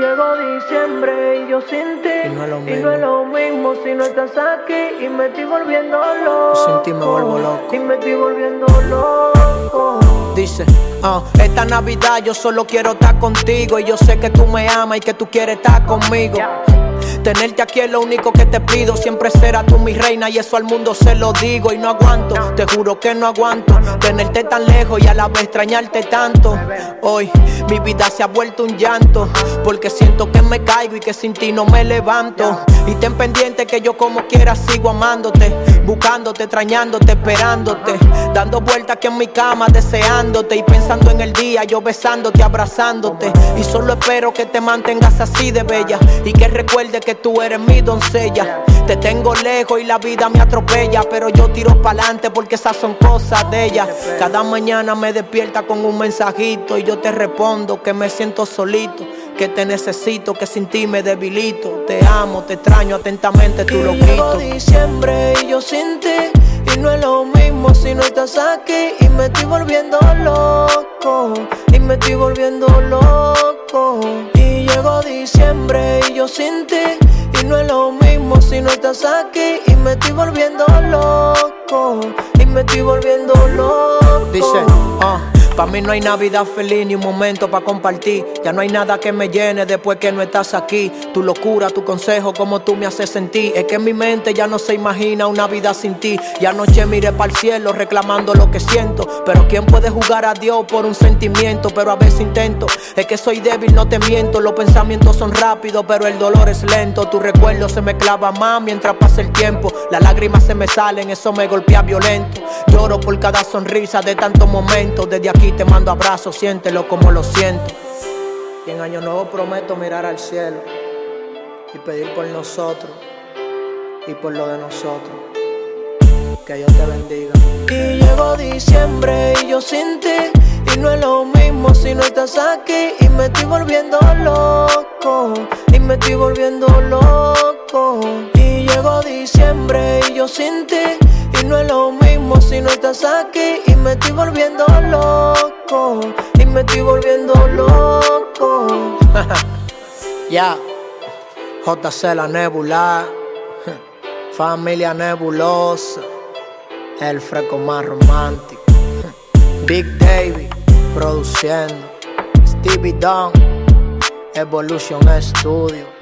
llegó diciembre y yo sin ti. Y no es lo mismo. Y no es lo mismo si no estás aquí. Y me estoy volviendo loco. Sin ti me vuelvo loco. Y me estoy volviendo loco. Dice, esta Navidad yo solo quiero estar contigo. Y yo sé que tú me amas y que tú quieres estar conmigo. Tenerte aquí es lo único que te pido. Siempre serás tú mi reina y eso al mundo se lo digo. Y no aguanto, te juro que no aguanto tenerte tan lejos y a la vez extrañarte tanto. Hoy mi vida se ha vuelto un llanto, porque siento que me caigo y que sin ti no me levanto. Y ten pendiente que yo como quiera sigo amándote, buscándote, extrañándote, esperándote, dando vueltas aquí en mi cama deseándote y pensando en el día, yo besándote, abrazándote. Y solo espero que te mantengas así de bella y que recuerdes que tú eres mi doncella. Te tengo lejos y la vida me atropella, pero yo tiro pa'lante porque esas son cosas de ella. Cada mañana me despierta con un mensajito y yo te respondo que me siento solito, que te necesito, que sin ti me debilito. Te amo, te extraño atentamente, tú lo llegó diciembre y yo sin ti. Y no es lo mismo si no estás aquí. Y me estoy volviendo loco. Y me estoy volviendo loco. Y llegó diciembre y yo sin ti. Y no es lo mismo si no estás aquí. Y me estoy volviendo loco. Y me estoy volviendo loco. Dice, pa' mí no hay Navidad feliz ni un momento pa' compartir. Ya no hay nada que me llene después que no estás aquí. Tu locura, tu consejo, como tú me haces sentir. Es que en mi mente ya no se imagina una vida sin ti. Y anoche miré pa'l cielo reclamando lo que siento. Pero ¿quién puede jugar a Dios por un sentimiento? Pero a veces intento, es que soy débil, no te miento. Los pensamientos son rápidos, pero el dolor es lento. Tu recuerdo se me clava más mientras pasa el tiempo. Las lágrimas se me salen, eso me golpea violento. Lloro por cada sonrisa de tantos momentos. Desde aquí te mando abrazos, siéntelo como lo siento. Y en Año Nuevo prometo mirar al cielo y pedir por nosotros y por lo de nosotros. Que Dios te bendiga. Y llegó diciembre y yo sin ti. Y no es lo mismo si no estás aquí. Y me estoy volviendo loco. Y me estoy volviendo loco. Y llegó diciembre y yo sin ti. Y no es lo mismo si no estás aquí. Y me estoy volviendo loco. Y me estoy volviendo loco. Ya, JC la Nebula, familia nebulosa, el fresco más romántico. Big Davey produciendo, Stevie Don, Evolution Studio.